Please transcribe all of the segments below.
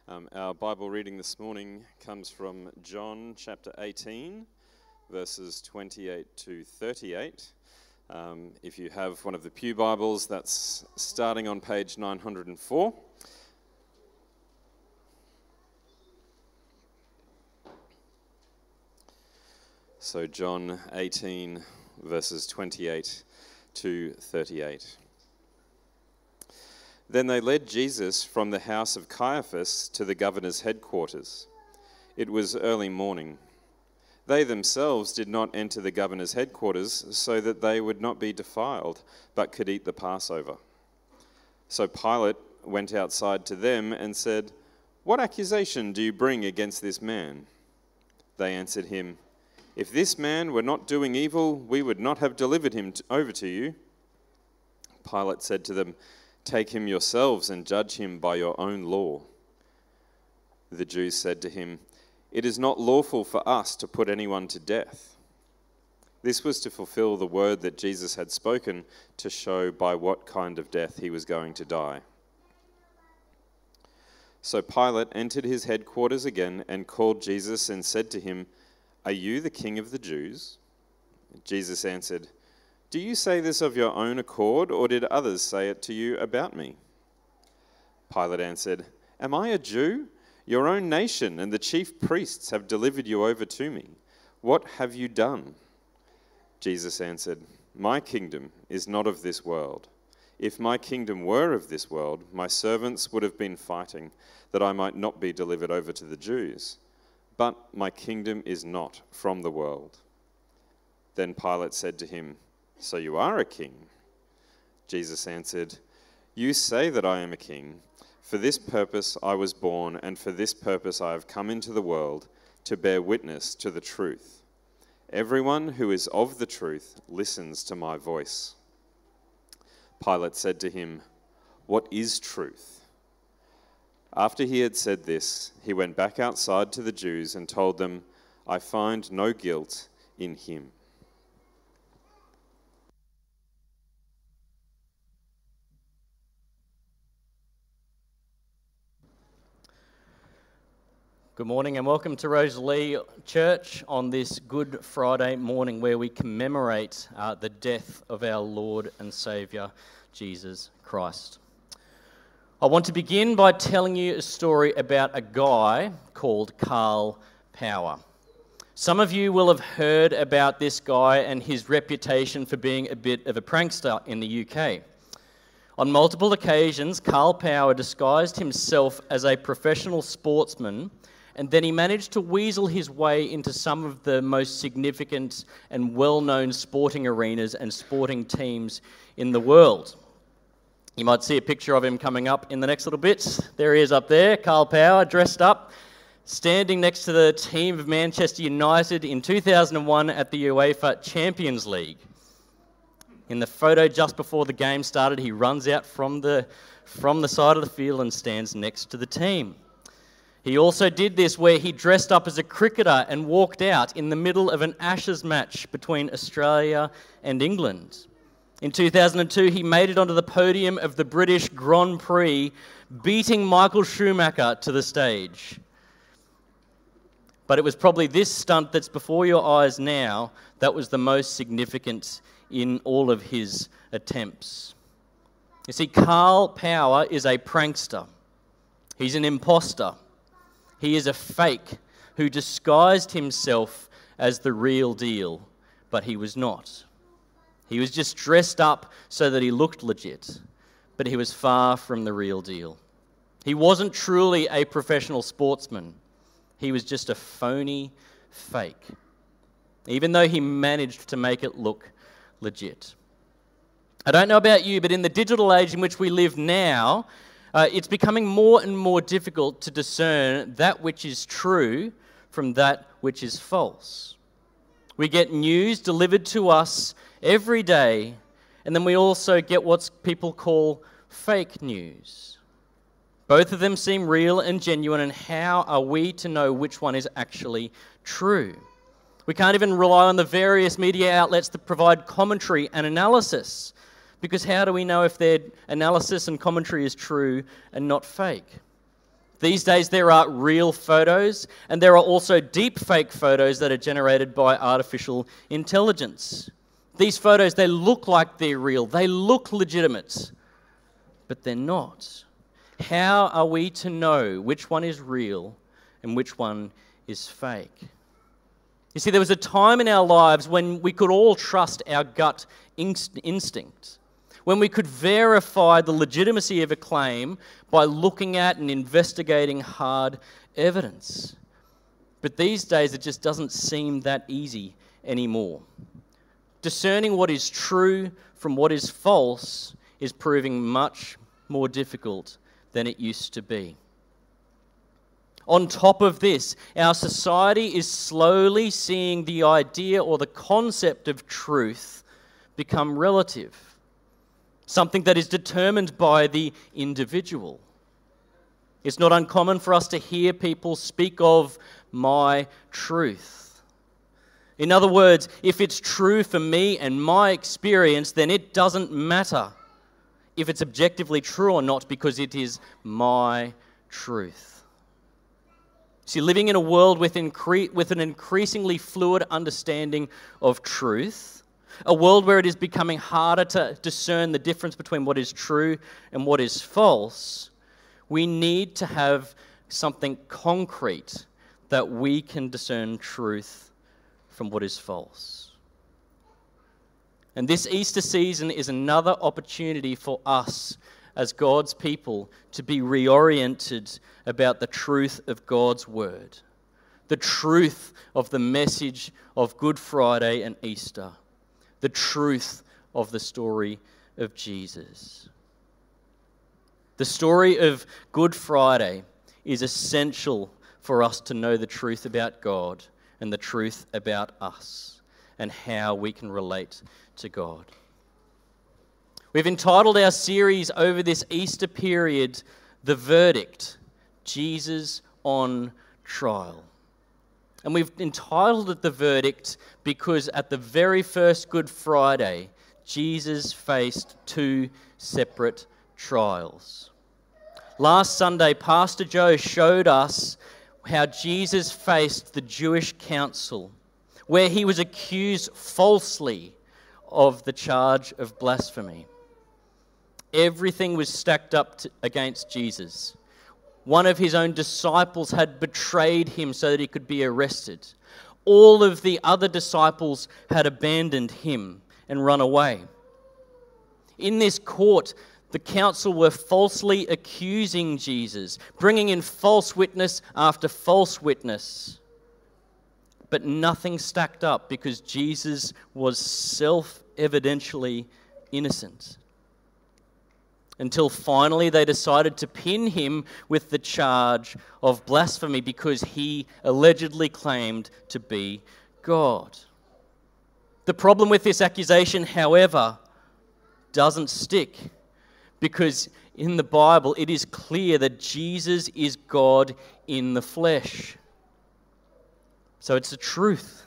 Our Bible reading this morning comes from John chapter 18, verses 28 to 38. If you have one of the Pew Bibles, that's starting on page 904. So John 18, verses 28 to 38. Then they led Jesus from the house of Caiaphas to the governor's headquarters. It was early morning. They themselves did not enter the governor's headquarters so that they would not be defiled, but could eat the Passover. So Pilate went outside to them and said, "What accusation do you bring against this man?" They answered him, "If this man were not doing evil, we would not have delivered him over to you." Pilate said to them, "Take him yourselves and judge him by your own law." The Jews said to him, "It is not lawful for us to put anyone to death." This was to fulfill the word that Jesus had spoken to show by what kind of death he was going to die. So Pilate entered his headquarters again and called Jesus and said to him, "Are you the king of the Jews?" Jesus answered, "Do you say this of your own accord, or did others say it to you about me?" Pilate answered, "Am I a Jew? Your own nation and the chief priests have delivered you over to me. What have you done?" Jesus answered, "My kingdom is not of this world. If my kingdom were of this world, my servants would have been fighting, that I might not be delivered over to the Jews. But my kingdom is not from the world." Then Pilate said to him, "So you are a king?" Jesus answered, "You say that I am a king. For this purpose I was born, and for this purpose I have come into the world, to bear witness to the truth. Everyone who is of the truth listens to my voice." Pilate said to him, "What is truth?" After he had said this, he went back outside to the Jews and told them, "I find no guilt in him." Good morning and welcome to Rosalie Church on this Good Friday morning where we commemorate the death of our Lord and Saviour, Jesus Christ. I want to begin by telling you a story about a guy called Karl Power. Some of you will have heard about this guy and his reputation for being a bit of a prankster in the UK. On multiple occasions, Karl Power disguised himself as a professional sportsman, and then he managed to weasel his way into some of the most significant and well-known sporting arenas and sporting teams in the world. You might see a picture of him coming up in the next little bit. There he is up there, Karl Power, dressed up, standing next to the team of Manchester United in 2001 at the UEFA Champions League. In the photo just before the game started, he runs out from the side of the field and stands next to the team. He also did this where he dressed up as a cricketer and walked out in the middle of an Ashes match between Australia and England. In 2002, he made it onto the podium of the British Grand Prix, beating Michael Schumacher to the stage. But it was probably this stunt that's before your eyes now that was the most significant in all of his attempts. You see, Karl Power is a prankster. He's an imposter. He is a fake who disguised himself as the real deal, but he was not. He was just dressed up so that he looked legit, but he was far from the real deal. He wasn't truly a professional sportsman. He was just a phony fake, even though he managed to make it look legit. I don't know about you, but in the digital age in which we live now, it's becoming more and more difficult to discern that which is true from that which is false. We get news delivered to us every day, and then we also get what people call fake news. Both of them seem real and genuine, and how are we to know which one is actually true? We can't even rely on the various media outlets that provide commentary and analysis, because how do we know if their analysis and commentary is true and not fake? These days there are real photos, and there are also deepfake photos that are generated by artificial intelligence. These photos, they look like they're real, they look legitimate, but they're not. How are we to know which one is real and which one is fake? You see, there was a time in our lives when we could all trust our gut instinct, when we could verify the legitimacy of a claim by looking at and investigating hard evidence. But these days, it just doesn't seem that easy anymore. Discerning what is true from what is false is proving much more difficult than it used to be. On top of this, our society is slowly seeing the idea or the concept of truth become relative, something that is determined by the individual. It's not uncommon for us to hear people speak of my truth. In other words, if it's true for me and my experience, then it doesn't matter if it's objectively true or not, because it is my truth. See, living in a world with an increasingly fluid understanding of truth, a world where it is becoming harder to discern the difference between what is true and what is false, we need to have something concrete that we can discern truth from what is false. And this Easter season is another opportunity for us as God's people to be reoriented about the truth of God's word, the truth of the message of Good Friday and Easter, the truth of the story of Jesus. The story of Good Friday is essential for us to know the truth about God and the truth about us and how we can relate to God. We've entitled our series over this Easter period, The Verdict, Jesus on Trial. And we've entitled it The Verdict because at the very first Good Friday, Jesus faced two separate trials. Last Sunday, Pastor Joe showed us how Jesus faced the Jewish council, where he was accused falsely of the charge of blasphemy. Everything was stacked up against Jesus. One of his own disciples had betrayed him so that he could be arrested. All of the other disciples had abandoned him and run away. In this court, the council were falsely accusing Jesus, bringing in false witness after false witness. But nothing stacked up because Jesus was self-evidentially innocent. Until finally they decided to pin him with the charge of blasphemy because he allegedly claimed to be God. The problem with this accusation, however, doesn't stick, because in the Bible it is clear that Jesus is God in the flesh. So it's the truth.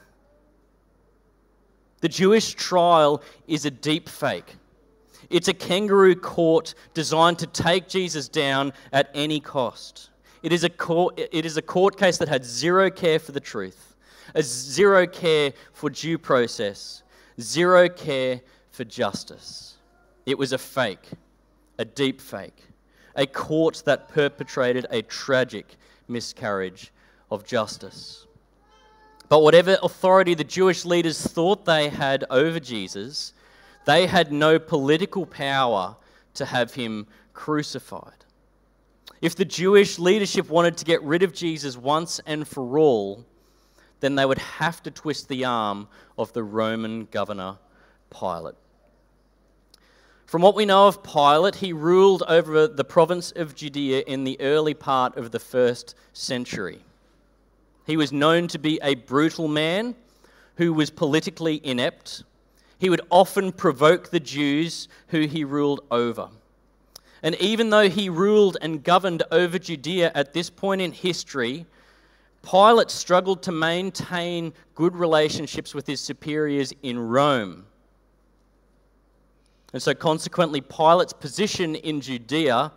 The Jewish trial is a deep fake. It's a kangaroo court designed to take Jesus down at any cost. It is a court case that had zero care for the truth, zero care for due process, zero care for justice. It was a fake, a deep fake, a court that perpetrated a tragic miscarriage of justice. But whatever authority the Jewish leaders thought they had over Jesus, they had no political power to have him crucified. If the Jewish leadership wanted to get rid of Jesus once and for all, then they would have to twist the arm of the Roman governor, Pilate. From what we know of Pilate, he ruled over the province of Judea in the early part of the 1st century. He was known to be a brutal man who was politically inept. He would often provoke the Jews who he ruled over. And even though he ruled and governed over Judea at this point in history, Pilate struggled to maintain good relationships with his superiors in Rome. And so consequently, Pilate's position in Judea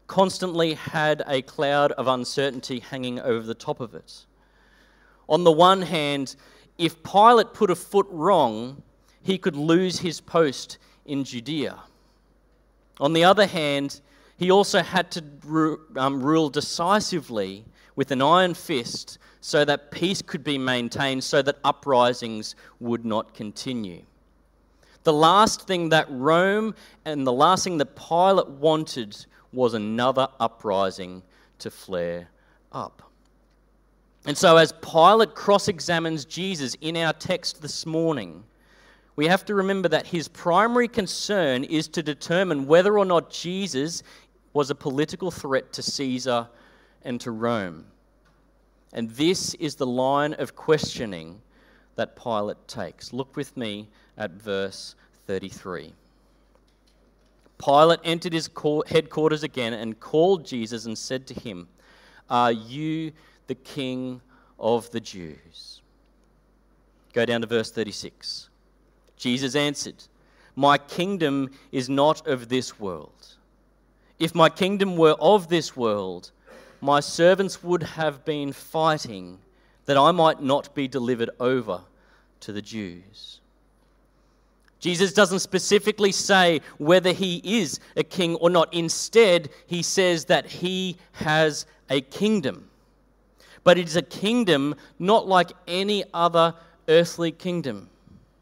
constantly had a cloud of uncertainty hanging over the top of it. On the one hand, if Pilate put a foot wrong, he could lose his post in Judea. On the other hand, he also had to rule decisively with an iron fist so that peace could be maintained, so that uprisings would not continue. The last thing that Rome and the last thing that Pilate wanted was another uprising to flare up. And so as Pilate cross-examines Jesus in our text this morning, we have to remember that his primary concern is to determine whether or not Jesus was a political threat to Caesar and to Rome. And this is the line of questioning that Pilate takes. Look with me at verse 33. Pilate entered his headquarters again and called Jesus and said to him, "Are you the King of the Jews?" Go down to verse 36. Jesus answered, "My kingdom is not of this world. If my kingdom were of this world, my servants would have been fighting that I might not be delivered over to the Jews." Jesus doesn't specifically say whether he is a king or not. Instead, he says that he has a kingdom. But it is a kingdom not like any other earthly kingdom.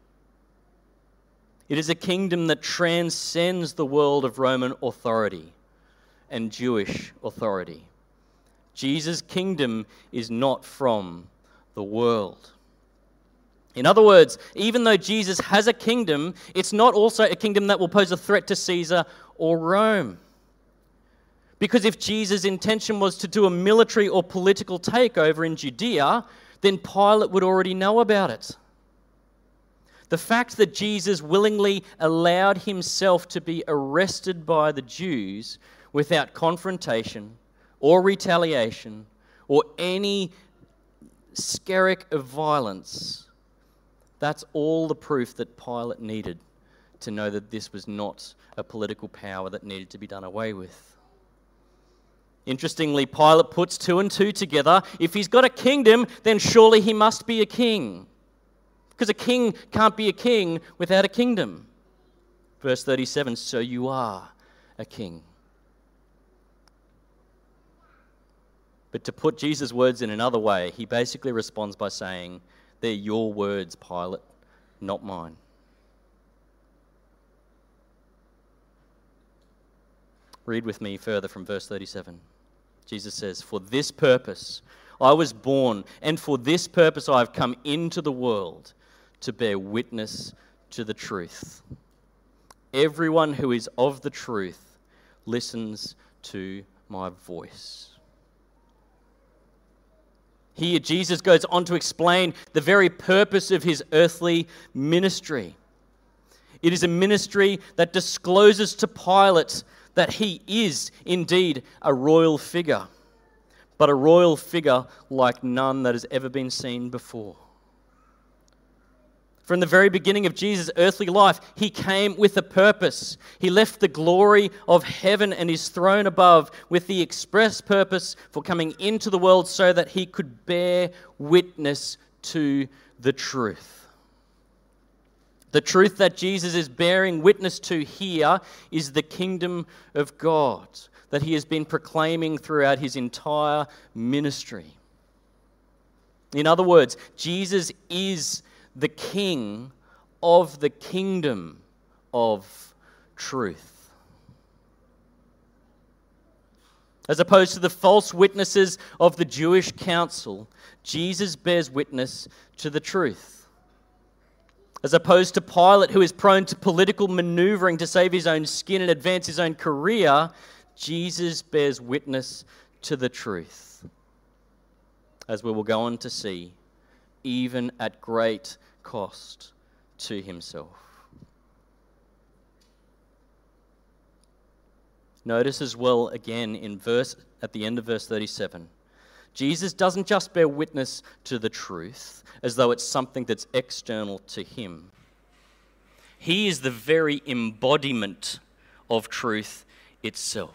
It is a kingdom that transcends the world of Roman authority and Jewish authority. Jesus' kingdom is not from the world. In other words, even though Jesus has a kingdom, it's not also a kingdom that will pose a threat to Caesar or Rome. Because if Jesus' intention was to do a military or political takeover in Judea, then Pilate would already know about it. The fact that Jesus willingly allowed himself to be arrested by the Jews without confrontation or retaliation or any skerrick of violence, that's all the proof that Pilate needed to know that this was not a political power that needed to be done away with. Interestingly, Pilate puts two and two together. If he's got a kingdom, then surely he must be a king. Because a king can't be a king without a kingdom. Verse 37, "So you are a king." But to put Jesus' words in another way, he basically responds by saying, "They're your words, Pilate, not mine." Read with me further from verse 37. Jesus says, "For this purpose I was born, and for this purpose I have come into the world, to bear witness to the truth. Everyone who is of the truth listens to my voice." Here, Jesus goes on to explain the very purpose of his earthly ministry. It is a ministry that discloses to Pilate that he is indeed a royal figure, but a royal figure like none that has ever been seen before. From the very beginning of Jesus' earthly life, he came with a purpose. He left the glory of heaven and his throne above with the express purpose for coming into the world so that he could bear witness to the truth. The truth that Jesus is bearing witness to here is the kingdom of God that he has been proclaiming throughout his entire ministry. In other words, Jesus is the king of the kingdom of truth. As opposed to the false witnesses of the Jewish council, Jesus bears witness to the truth. As opposed to Pilate, who is prone to political maneuvering to save his own skin and advance his own career, Jesus bears witness to the truth. As we will go on to see, even at great cost to himself. Notice as well again at the end of verse 37, Jesus doesn't just bear witness to the truth as though it's something that's external to him. He is the very embodiment of truth itself.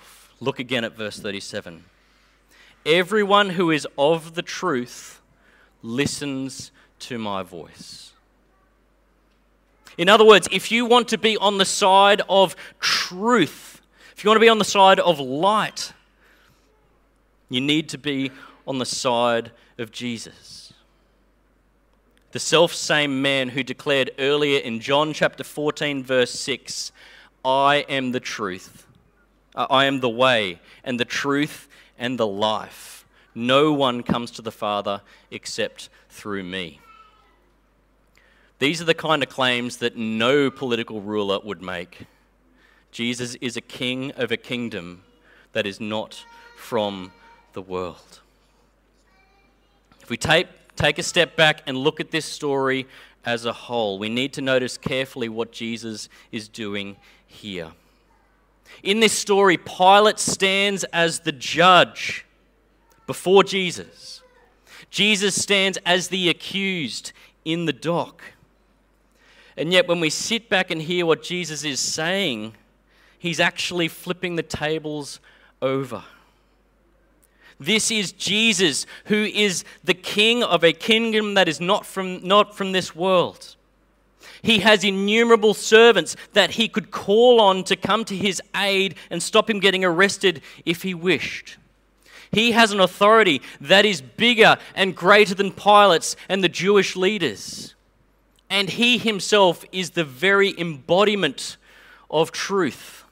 Look again at verse 37. Everyone who is of the truth listens to my voice. In other words, if you want to be on the side of truth, if you want to be on the side of light, you need to be on the side of Jesus. The self-same man who declared earlier in John chapter 14 verse 6, I am the truth. I am the way and the truth and the life. No one comes to the Father except through me. These are the kind of claims that no political ruler would make. Jesus is a king of a kingdom that is not from the world. If we take a step back and look at this story as a whole, we need to notice carefully what Jesus is doing here. In this story, Pilate stands as the judge before Jesus. Jesus stands as the accused in the dock. And yet when we sit back and hear what Jesus is saying, he's actually flipping the tables over. This is Jesus, who is the king of a kingdom that is not from this world. He has innumerable servants that he could call on to come to his aid and stop him getting arrested if he wished. He has an authority that is bigger and greater than Pilate's and the Jewish leaders. And he himself is the very embodiment of truth.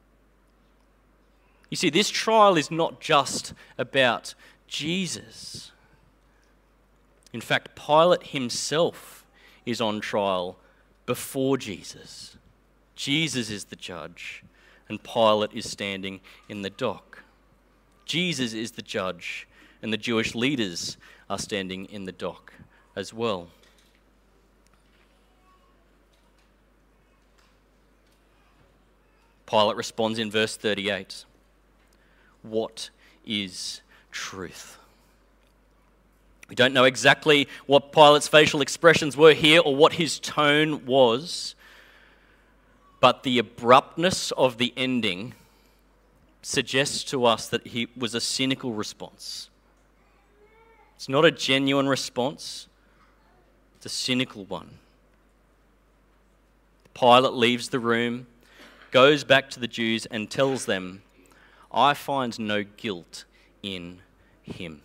You see, this trial is not just about Jesus. In fact, Pilate himself is on trial before Jesus. Jesus is the judge, and Pilate is standing in the dock. Jesus is the judge, and the Jewish leaders are standing in the dock as well. Pilate responds in verse 38. What is truth? We don't know exactly what Pilate's facial expressions were here or what his tone was, but the abruptness of the ending suggests to us that he was a cynical response. It's not a genuine response, it's a cynical one. Pilate leaves the room, goes back to the Jews and tells them, I find no guilt in him.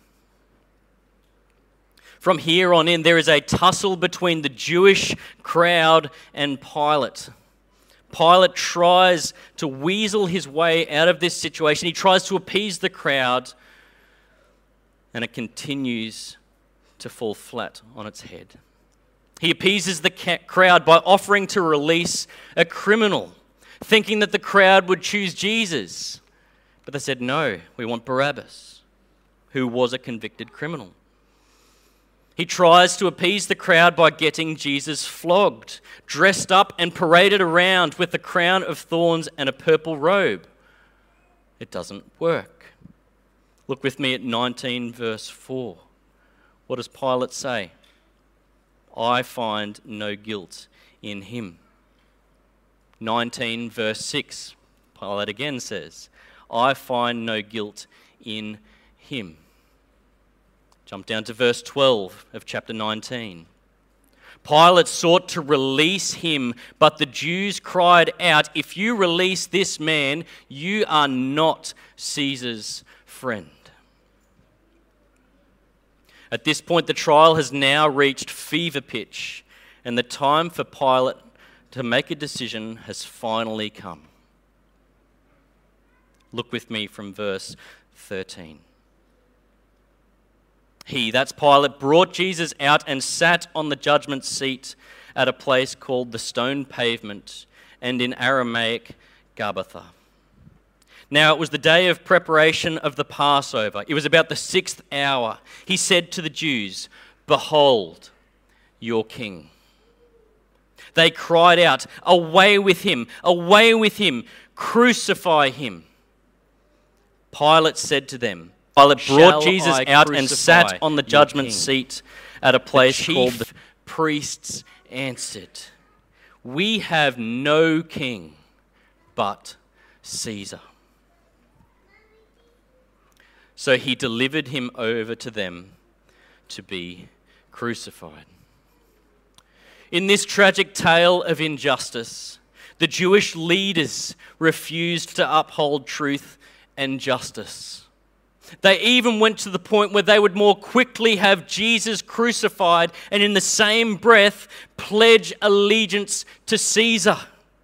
From here on in, there is a tussle between the Jewish crowd and Pilate. Pilate tries to weasel his way out of this situation. He tries to appease the crowd, and it continues to fall flat on its head. He appeases the crowd by offering to release a criminal, thinking that the crowd would choose Jesus. But they said, no, we want Barabbas, who was a convicted criminal. He tries to appease the crowd by getting Jesus flogged, dressed up and paraded around with a crown of thorns and a purple robe. It doesn't work. Look with me at 19 verse 4. What does Pilate say? I find no guilt in him. 19 verse 6. Pilate again says, I find no guilt in him. Jump down to verse 12 of chapter 19. Pilate sought to release him, but the Jews cried out, if you release this man, you are not Caesar's friend. At this point, the trial has now reached fever pitch, and the time for Pilate to make a decision has finally come. Look with me from verse 13. He, that's Pilate, brought Jesus out and sat on the judgment seat at a place called the Stone Pavement, and in Aramaic, Gabbatha. Now it was the day of preparation of the Passover. It was about the 6th hour. He said to the Jews, behold, your king. They cried out, away with him, crucify him. Pilate said to them, Pilate brought Jesus out and sat on the judgment seat at a place called the priests answered, we have no king but Caesar. So he delivered him over to them to be crucified. In this tragic tale of injustice, the Jewish leaders refused to uphold truth and justice. They even went to the point where they would more quickly have Jesus crucified and in the same breath pledge allegiance to Caesar.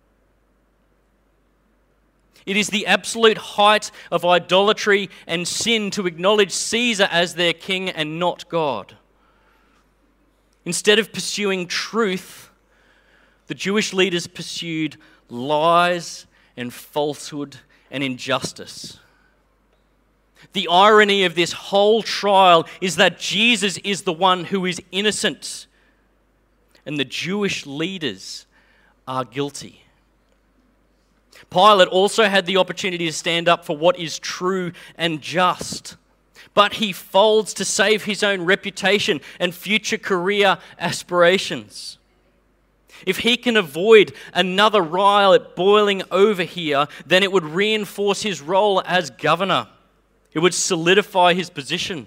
It is the absolute height of idolatry and sin to acknowledge Caesar as their king and not God. Instead of pursuing truth, the Jewish leaders pursued lies and falsehood and injustice. The irony of this whole trial is that Jesus is the one who is innocent, and the Jewish leaders are guilty. Pilate also had the opportunity to stand up for what is true and just, but he folds to save his own reputation and future career aspirations. If he can avoid another riot boiling over here, then it would reinforce his role as governor. It would solidify his position.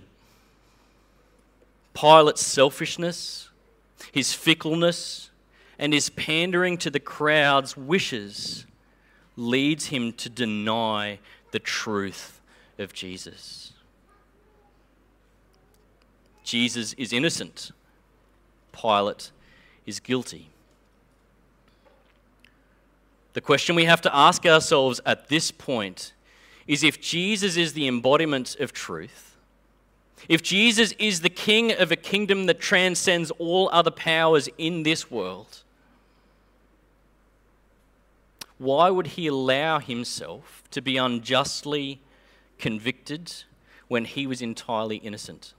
Pilate's selfishness, his fickleness, and his pandering to the crowd's wishes leads him to deny the truth of Jesus. Jesus is innocent. Pilate is guilty. The question we have to ask ourselves at this point is, if Jesus is the embodiment of truth, if Jesus is the king of a kingdom that transcends all other powers in this world, why would he allow himself to be unjustly convicted when he was entirely innocent?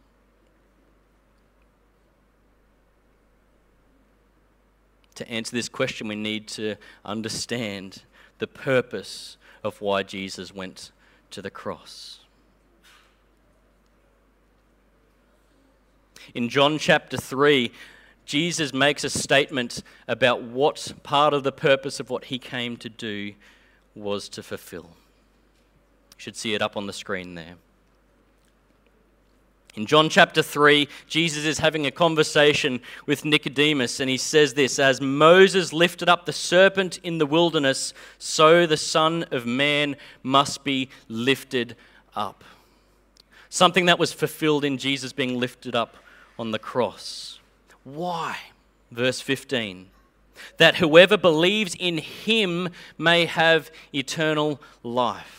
To answer this question, we need to understand the purpose of why Jesus went to the cross. In John chapter 3, Jesus makes a statement about what part of the purpose of what he came to do was to fulfill. You should see it up on the screen there. In John chapter 3, Jesus is having a conversation with Nicodemus, and he says this: "As Moses lifted up the serpent in the wilderness, so the Son of Man must be lifted up." Something that was fulfilled in Jesus being lifted up on the cross. Why? Verse 15. "That whoever believes in him may have eternal life.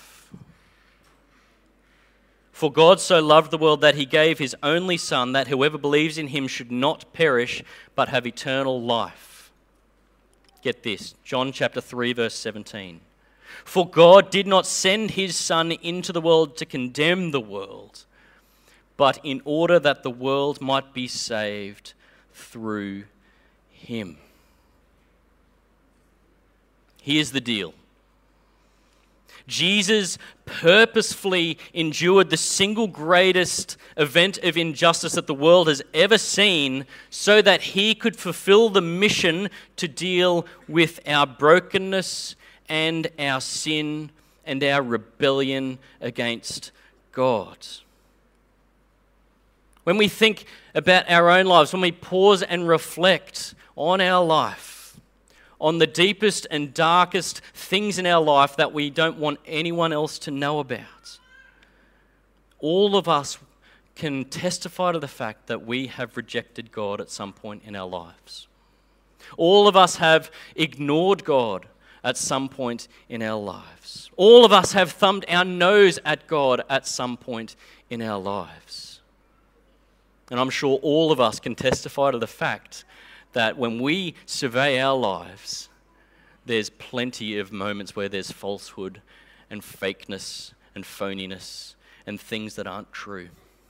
For God so loved the world that he gave his only Son, that whoever believes in him should not perish, but have eternal life." Get this, John chapter 3, verse 17. "For God did not send his Son into the world to condemn the world, but in order that the world might be saved through him." Here's the deal. Jesus purposefully endured the single greatest event of injustice that the world has ever seen so that he could fulfill the mission to deal with our brokenness and our sin and our rebellion against God. When we think about our own lives, when we pause and reflect on our life, on the deepest and darkest things in our life that we don't want anyone else to know about, all of us can testify to the fact that we have rejected God at some point in our lives. All of us have ignored God at some point in our lives. All of us have thumbed our nose at God at some point in our lives. And I'm sure all of us can testify to the fact that when we survey our lives, there's plenty of moments where there's falsehood and fakeness and phoniness and things that aren't true.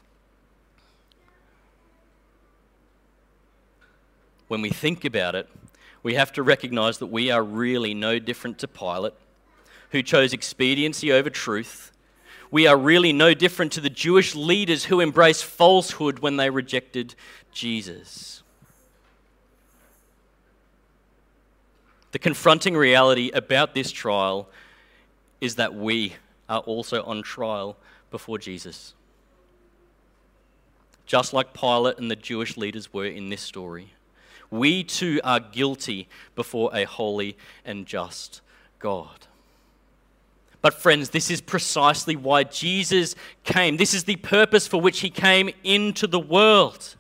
When we think about it, we have to recognize that we are really no different to Pilate, who chose expediency over truth. We are really no different to the Jewish leaders who embraced falsehood when they rejected Jesus. The confronting reality about this trial is that we are also on trial before Jesus. just like Pilate and the Jewish leaders were in this story. We too are guilty before a holy and just God. But friends, this is precisely why Jesus came. This is the purpose for which he came into the world.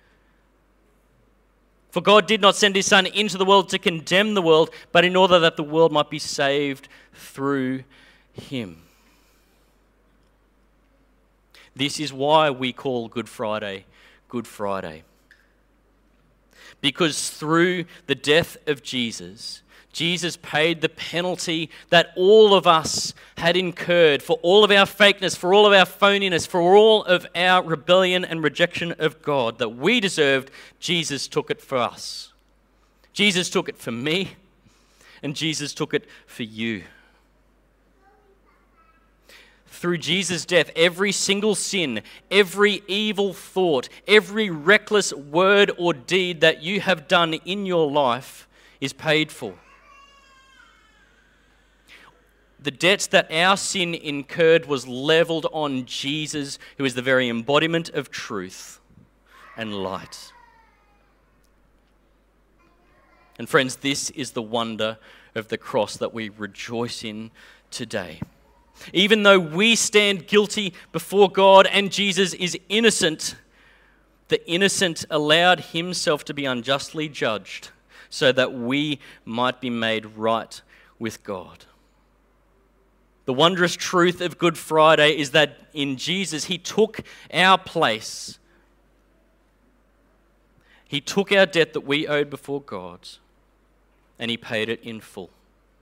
For God did not send his Son into the world to condemn the world, but in order that the world might be saved through him. This is why we call Good Friday, Good Friday. Because through the death of Jesus, Jesus paid the penalty that all of us had incurred for all of our fakeness, for all of our phoniness, for all of our rebellion and rejection of God that we deserved. Jesus took it for us. Jesus took it for me, and Jesus took it for you. Through Jesus' death, every single sin, every evil thought, every reckless word or deed that you have done in your life is paid for. The debts that our sin incurred was leveled on Jesus, who is the very embodiment of truth and light. And friends, this is the wonder of the cross that we rejoice in today. Even though we stand guilty before God and Jesus is innocent, the innocent allowed himself to be unjustly judged so that we might be made right with God. The wondrous truth of Good Friday is that in Jesus, he took our place. He took our debt that we owed before God, and he paid it in full.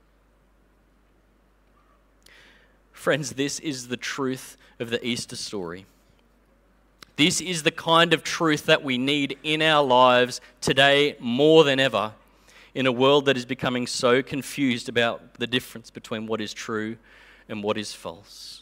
Friends, this is the truth of the Easter story. This is the kind of truth that we need in our lives today more than ever, in a world that is becoming so confused about the difference between what is true and what is false.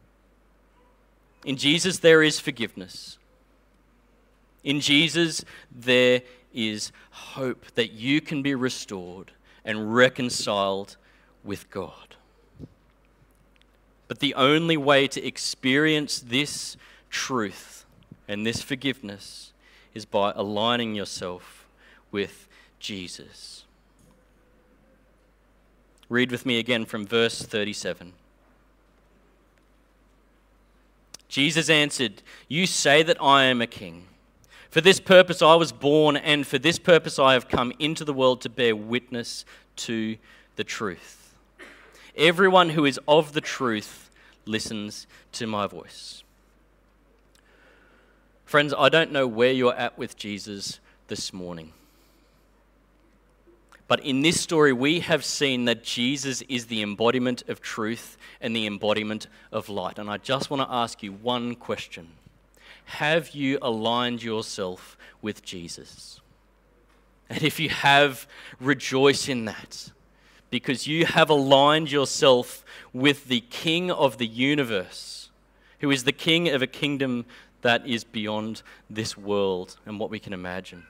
In Jesus, there is forgiveness. In Jesus, there is hope that you can be restored and reconciled with God. But the only way to experience this truth and this forgiveness is by aligning yourself with Jesus. Read with me again from verse 37. Jesus answered, "You say that I am a king. For this purpose I was born, and for this purpose I have come into the world to bear witness to the truth. Everyone who is of the truth listens to my voice." Friends, I don't know where you're at with Jesus this morning. But in this story, we have seen that Jesus is the embodiment of truth and the embodiment of light. And I just want to ask you one question. Have you aligned yourself with Jesus? And if you have, rejoice in that, because you have aligned yourself with the King of the universe, who is the King of a kingdom that is beyond this world and what we can imagine.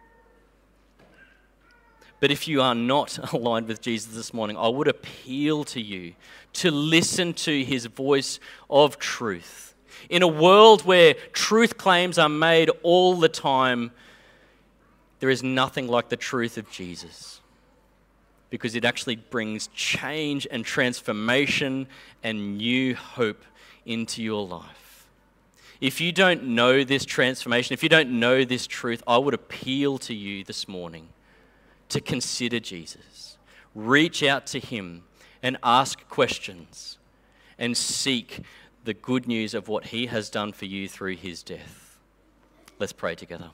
But if you are not aligned with Jesus this morning, I would appeal to you to listen to his voice of truth. In a world where truth claims are made all the time, there is nothing like the truth of Jesus, because it actually brings change and transformation and new hope into your life. If you don't know this transformation, if you don't know this truth, I would appeal to you this morning to consider Jesus. Reach out to him and ask questions and seek the good news of what he has done for you through his death. Let's pray together.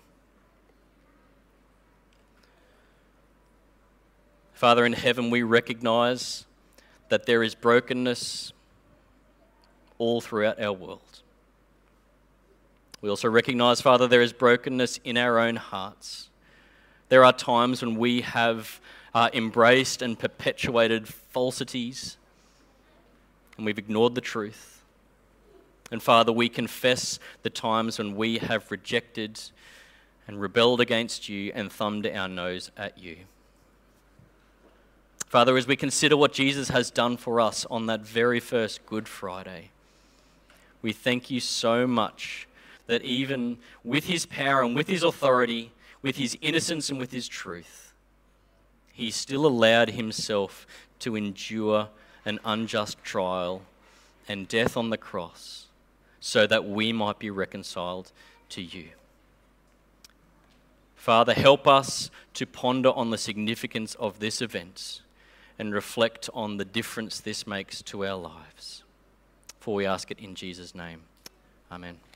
Father in heaven, we recognize that there is brokenness all throughout our world. We also recognize, Father, there is brokenness in our own hearts. There are times when we have embraced and perpetuated falsities, and we've ignored the truth. And Father, we confess the times when we have rejected and rebelled against you and thumbed our nose at you. Father, as we consider what Jesus has done for us on that very first Good Friday, we thank you so much that even with his power and with his authority, with his innocence and with his truth, he still allowed himself to endure an unjust trial and death on the cross so that we might be reconciled to you. Father, help us to ponder on the significance of this event and reflect on the difference this makes to our lives. For we ask it in Jesus' name. Amen.